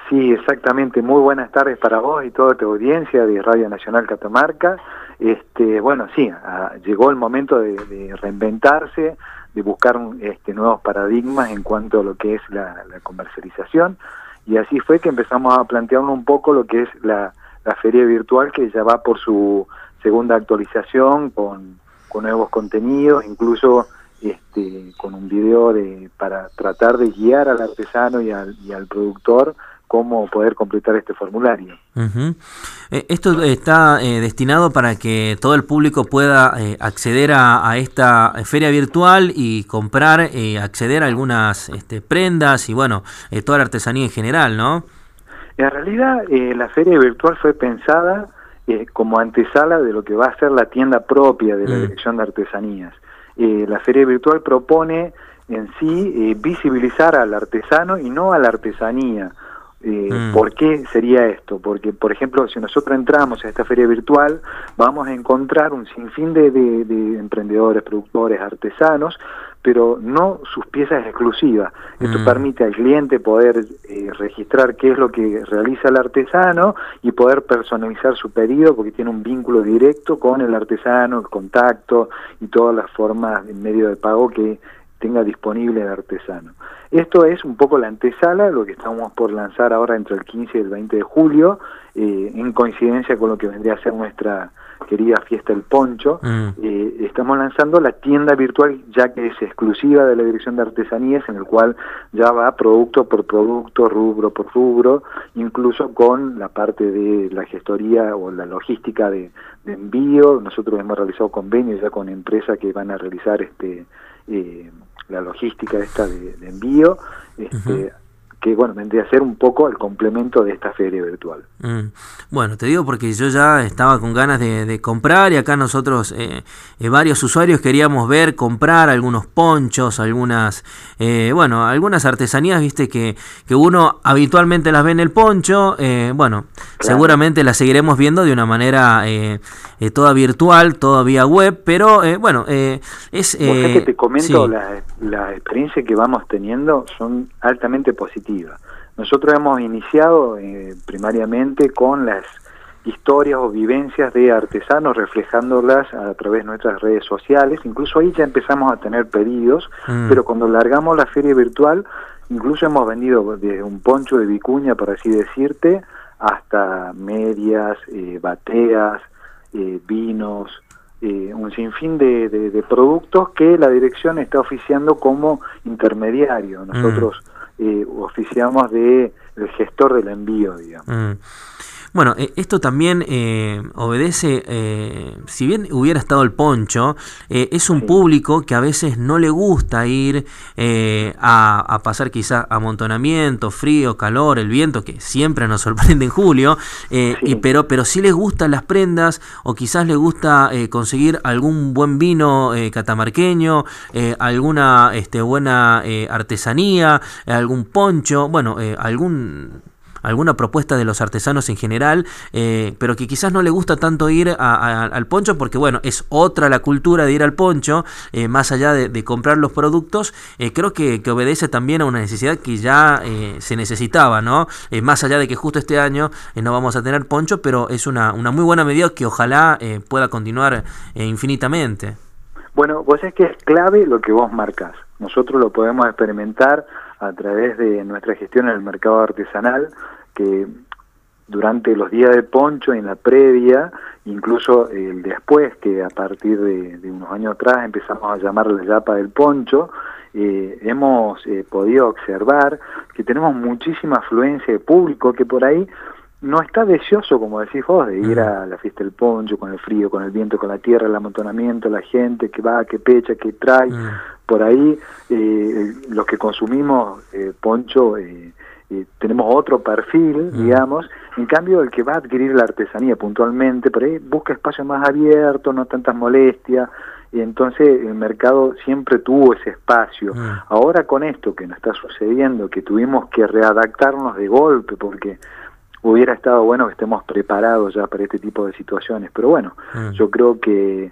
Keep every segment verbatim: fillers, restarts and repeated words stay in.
Sí, exactamente. Muy buenas tardes para vos y toda tu audiencia de Radio Nacional Catamarca. Este, bueno, sí, a, llegó el momento de, de reinventarse, de buscar este, nuevos paradigmas en cuanto a lo que es la, la comercialización, y así fue que empezamos a plantearnos un poco lo que es la, la feria virtual, que ya va por su segunda actualización con, con nuevos contenidos, incluso este, con un video de, para tratar de guiar al artesano y al, y al productor cómo poder completar este formulario. Uh-huh. Eh, esto está eh, destinado para que todo el público pueda eh, acceder a, a esta feria virtual y comprar, eh, acceder a algunas este, prendas y bueno, eh, toda la artesanía en general, ¿no? En realidad eh, la feria virtual fue pensada eh, como antesala de lo que va a ser la tienda propia de la mm. Dirección de Artesanías. Eh, la feria virtual propone en sí eh, visibilizar al artesano y no a la artesanía. Eh, mm. ¿Por qué sería esto? Porque, por ejemplo, si nosotros entramos a esta feria virtual, vamos a encontrar un sinfín de, de, de emprendedores, productores, artesanos, pero no sus piezas exclusivas. Esto mm. permite al cliente poder eh, registrar qué es lo que realiza el artesano y poder personalizar su pedido, porque tiene un vínculo directo con el artesano, el contacto y todas las formas de medio de pago que tenga disponible el artesano. Esto es un poco la antesala, lo que estamos por lanzar ahora entre el quince y el veinte de julio, eh, en coincidencia con lo que vendría a ser nuestra querida fiesta del poncho. Mm. Eh, estamos lanzando la tienda virtual, ya que es exclusiva de la Dirección de Artesanías, en el cual ya va producto por producto, rubro por rubro, incluso con la parte de la gestoría o la logística de, de envío. Nosotros hemos realizado convenios ya con empresas que van a realizar este eh, la logística esta de, de envío, este, uh-huh. que bueno, vendría a ser un poco el complemento de esta feria virtual. Mm. Bueno, te digo porque yo ya estaba con ganas de, de comprar, y acá nosotros, eh, eh, varios usuarios queríamos ver, comprar algunos ponchos, algunas, eh, bueno, algunas artesanías, viste, que, que uno habitualmente las ve en el poncho, eh, bueno, claro. Seguramente las seguiremos viendo de una manera eh, eh, toda virtual, toda vía web, pero eh, bueno, eh, es... Eh, Vos sabés que te comento, sí. la, la experiencia que vamos teniendo son altamente positivas. Nosotros hemos iniciado eh, primariamente con las historias o vivencias de artesanos, reflejándolas a través de nuestras redes sociales. Incluso ahí ya empezamos a tener pedidos, mm. pero cuando largamos la feria virtual, incluso hemos vendido desde un poncho de vicuña, por así decirte, hasta medias, eh, bateas, eh, vinos, eh, un sinfín de, de, de productos que la dirección está oficiando como intermediario. Nosotros mm. eh, oficiamos de el gestor del envío, digamos. Mm. Bueno, eh, esto también eh, obedece, eh, si bien hubiera estado el poncho, eh, es un sí. público que a veces no le gusta ir eh, a, a pasar quizás amontonamiento, frío, calor, el viento, que siempre nos sorprende en julio, eh, sí. y, pero, pero sí les gustan las prendas, o quizás les gusta eh, conseguir algún buen vino eh, catamarqueño, eh, alguna este, buena eh, artesanía, eh, algún poncho, bueno, eh, algún... alguna propuesta de los artesanos en general, eh, pero que quizás no le gusta tanto ir a, a, al poncho, porque bueno, es otra la cultura de ir al poncho, eh, más allá de, de comprar los productos, eh, creo que, que obedece también a una necesidad que ya eh, se necesitaba, ¿no? Eh, más allá de que justo este año eh, no vamos a tener poncho, pero es una, una muy buena medida que ojalá eh, pueda continuar eh, infinitamente. Bueno, vos es que es clave lo que vos marcás. Nosotros lo podemos experimentar a través de nuestra gestión en el mercado artesanal, que durante los días de poncho, en la previa, incluso el después, que a partir de, de unos años atrás empezamos a llamar la yapa del poncho, eh, hemos eh, podido observar que tenemos muchísima afluencia de público que por ahí no está deseoso, como decís vos, de ir a la fiesta del poncho, con el frío, con el viento, con la tierra, el amontonamiento, la gente que va, que pecha, que trae. Mm. Por ahí, eh, los que consumimos eh, poncho, eh, eh, tenemos otro perfil, mm. digamos. En cambio, el que va a adquirir la artesanía puntualmente, por ahí busca espacios más abiertos, no tantas molestias. Y entonces el mercado siempre tuvo ese espacio. Mm. Ahora con esto que nos está sucediendo, que tuvimos que readaptarnos de golpe, porque hubiera estado bueno que estemos preparados ya para este tipo de situaciones, pero bueno, mm. yo creo que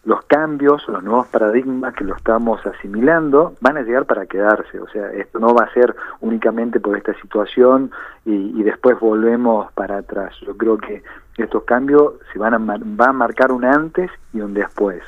los cambios, los nuevos paradigmas que lo estamos asimilando van a llegar para quedarse. O sea, esto no va a ser únicamente por esta situación y, y después volvemos para atrás. Yo creo que estos cambios se van a, va a marcar un antes y un después.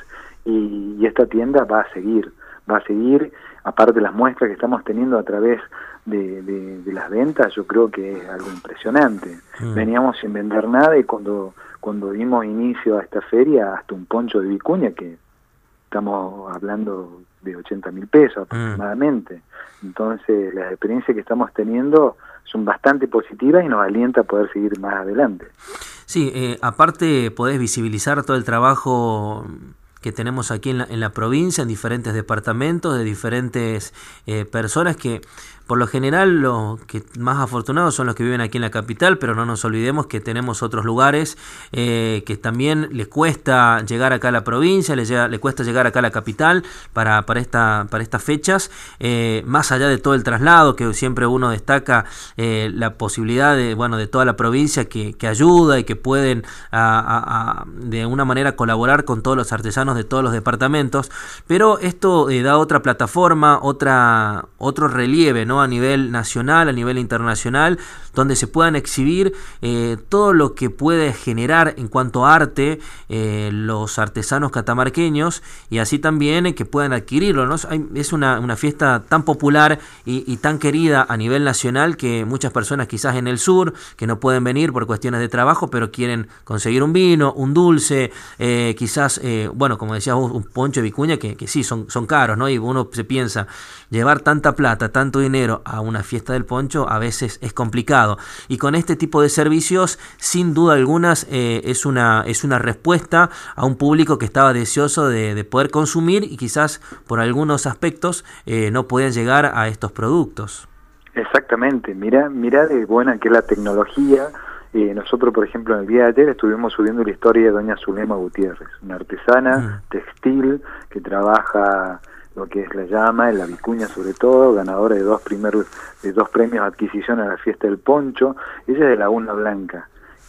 Y, y esta tienda va a seguir, va a seguir, aparte de las muestras que estamos teniendo a través de, de, de las ventas, yo creo que es algo impresionante. Mm. Veníamos sin vender nada y cuando... cuando dimos inicio a esta feria, hasta un poncho de vicuña, que estamos hablando de ochenta mil pesos aproximadamente. Mm. Entonces, las experiencias que estamos teniendo son bastante positivas y nos alienta a poder seguir más adelante. Sí, eh, aparte podés visibilizar todo el trabajo que tenemos aquí en la, en la provincia, en diferentes departamentos, de diferentes eh, personas que... Por lo general, los que más afortunados son los que viven aquí en la capital, pero no nos olvidemos que tenemos otros lugares eh, que también les cuesta llegar acá a la provincia, les, llega, les cuesta llegar acá a la capital para, para, esta, para estas fechas, eh, más allá de todo el traslado, que siempre uno destaca eh, la posibilidad de, bueno, de toda la provincia que, que ayuda y que pueden a, a, a, de una manera colaborar con todos los artesanos de todos los departamentos, pero esto eh, da otra plataforma, otra, otro relieve, ¿no? A nivel nacional, a nivel internacional, donde se puedan exhibir eh, todo lo que puede generar en cuanto a arte eh, los artesanos catamarqueños y así también eh, que puedan adquirirlo, ¿no? Hay, es una, una fiesta tan popular y, y tan querida a nivel nacional que muchas personas quizás en el sur que no pueden venir por cuestiones de trabajo, pero quieren conseguir un vino, un dulce, eh, quizás, eh, bueno, como decías vos, un poncho de vicuña que, que sí, son, son caros, ¿no? Y uno se piensa, llevar tanta plata, tanto dinero a una fiesta del poncho a veces es complicado y con este tipo de servicios sin duda algunas eh, es una es una respuesta a un público que estaba deseoso de, de poder consumir y quizás por algunos aspectos eh, no podían llegar a estos productos. Exactamente, mira, mira de buena que es la tecnología. Eh, nosotros, por ejemplo, en el día de ayer estuvimos subiendo la historia de doña Zulema Gutiérrez, una artesana mm. textil que trabaja lo que es la llama, en la vicuña sobre todo, ganadora de dos primeros, de dos premios de adquisición a la fiesta del poncho. Ella es de Laguna Blanca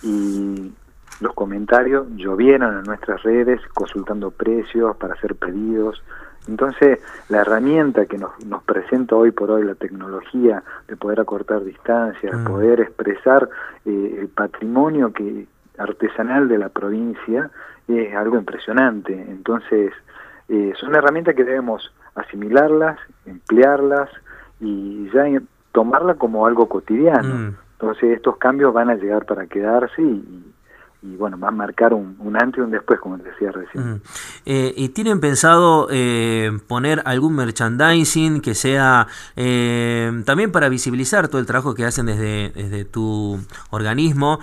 y los comentarios llovieron en nuestras redes consultando precios para hacer pedidos. Entonces la herramienta que nos, nos presenta hoy por hoy la tecnología de poder acortar distancias, mm. poder expresar eh, el patrimonio que artesanal de la provincia es algo impresionante. Entonces Eh, son herramientas que debemos asimilarlas, emplearlas y ya tomarla como algo cotidiano. Mm. Entonces estos cambios van a llegar para quedarse y, y bueno, van a marcar un, un antes y un después, como te decía recién. Mm. Eh, ¿Y tienen pensado eh, poner algún merchandising que sea eh, también para visibilizar todo el trabajo que hacen desde, desde tu organismo?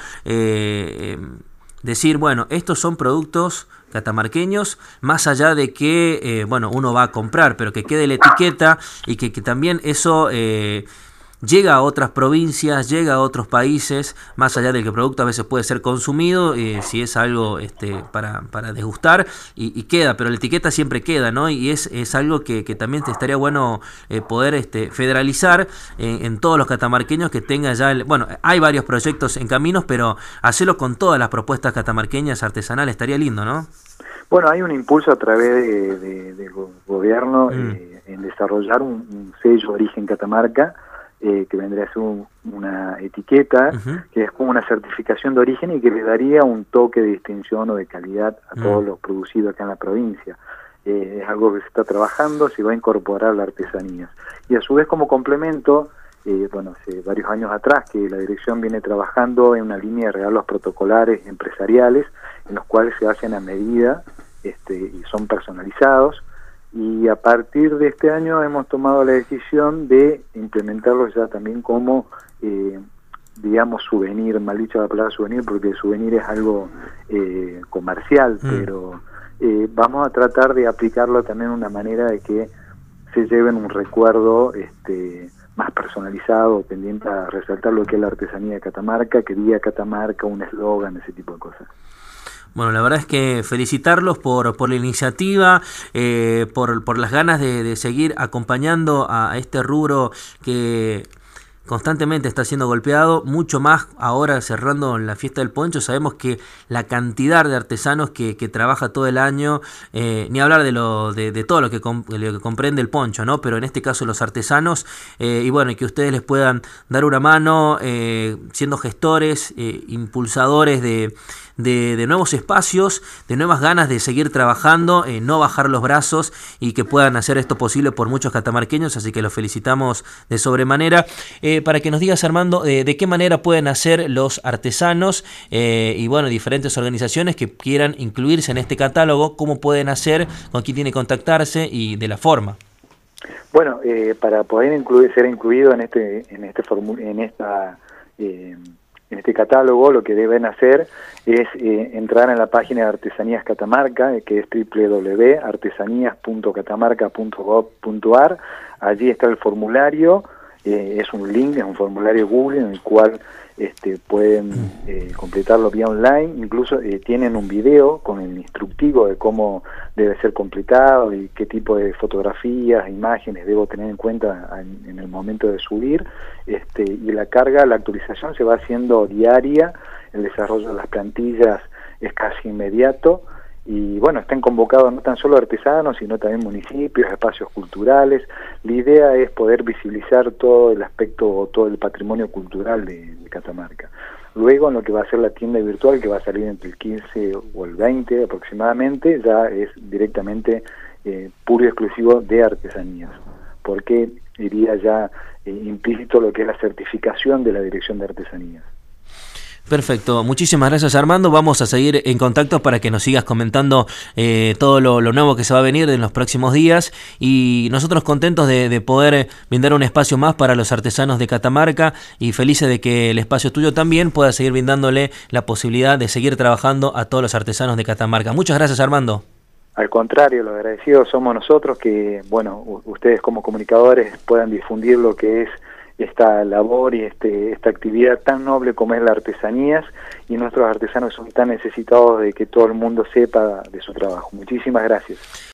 Eh, eh, decir, bueno, estos son productos catamarqueños, más allá de que, eh, bueno, uno va a comprar, pero que quede la etiqueta y que, que también eso eh, llega a otras provincias, llega a otros países, más allá de que el producto a veces puede ser consumido, eh, si es algo este, para, para degustar, y, y queda, pero la etiqueta siempre queda, ¿no? Y es, es algo que, que también te estaría bueno eh, poder este, federalizar en, en todos los catamarqueños que tengan ya, el, bueno, hay varios proyectos en caminos, pero hacerlo con todas las propuestas catamarqueñas artesanales estaría lindo, ¿no? Bueno, hay un impulso a través de, de, del gobierno mm. eh, en desarrollar un, un sello Origen Catamarca, Eh, que vendría a ser un, una etiqueta, uh-huh. que es como una certificación de origen y que le daría un toque de distinción o de calidad a uh-huh. todo lo producido acá en la provincia. Eh, es algo que se está trabajando, se va a incorporar la artesanía. Y a su vez como complemento, eh, bueno, hace varios años atrás que la dirección viene trabajando en una línea de regalos protocolares empresariales, en los cuales se hacen a medida este, y son personalizados. Y a partir de este año hemos tomado la decisión de implementarlos ya también como, eh, digamos, souvenir, mal dicho la palabra souvenir, porque el souvenir es algo eh, comercial, mm. pero eh, vamos a tratar de aplicarlo también de una manera de que se lleven un recuerdo este, más personalizado, pendiente a resaltar lo que es la artesanía de Catamarca, que diga Catamarca, un eslogan, ese tipo de cosas. Bueno, la verdad es que felicitarlos por, por la iniciativa, eh, por, por las ganas de, de seguir acompañando a este rubro que constantemente está siendo golpeado, mucho más ahora cerrando la fiesta del poncho. Sabemos que la cantidad de artesanos que, que trabaja todo el año, eh, ni hablar de, lo, de, de todo lo que, com, lo que comprende el poncho, ¿no? Pero en este caso los artesanos, eh, y bueno, que ustedes les puedan dar una mano, eh, siendo gestores, eh, impulsadores de, de, de nuevos espacios, de nuevas ganas de seguir trabajando, eh, no bajar los brazos y que puedan hacer esto posible por muchos catamarqueños, así que los felicitamos de sobremanera. Eh, para que nos digas, Armando, eh, de qué manera pueden hacer los artesanos eh, y bueno, diferentes organizaciones que quieran incluirse en este catálogo, cómo pueden hacer, con quién tiene que contactarse y de la forma. Bueno, eh, para poder incluir, ser incluido en este en este en esta eh, en este catálogo, lo que deben hacer es eh, entrar en la página de Artesanías Catamarca, eh, que es doble u doble u doble u punto artesanías punto catamarca punto gov punto ar. Allí está el formulario. Eh, es un link, es un formulario Google en el cual este, pueden eh, completarlo vía online. Incluso eh, tienen un video con el instructivo de cómo debe ser completado y qué tipo de fotografías, imágenes debo tener en cuenta en, en el momento de subir. Este, y la carga, la actualización se va haciendo diaria, el desarrollo de las plantillas es casi inmediato. Y bueno, están convocados no tan solo artesanos, sino también municipios, espacios culturales. La idea es poder visibilizar todo el aspecto, todo el patrimonio cultural de, de Catamarca. Luego, en lo que va a ser la tienda virtual, que va a salir entre el quince o el veinte aproximadamente, ya es directamente eh, puro y exclusivo de artesanías, porque iría ya eh, implícito lo que es la certificación de la Dirección de Artesanías. Perfecto, muchísimas gracias, Armando. Vamos a seguir en contacto para que nos sigas comentando eh, todo lo, lo nuevo que se va a venir en los próximos días, y nosotros contentos de, de poder brindar un espacio más para los artesanos de Catamarca y felices de que el espacio tuyo también pueda seguir brindándole la posibilidad de seguir trabajando a todos los artesanos de Catamarca. Muchas gracias, Armando. Al contrario, los agradecidos somos nosotros, que bueno, ustedes como comunicadores puedan difundir lo que es esta labor y este, esta actividad tan noble como es la artesanías, y nuestros artesanos son tan necesitados de que todo el mundo sepa de su trabajo. Muchísimas gracias.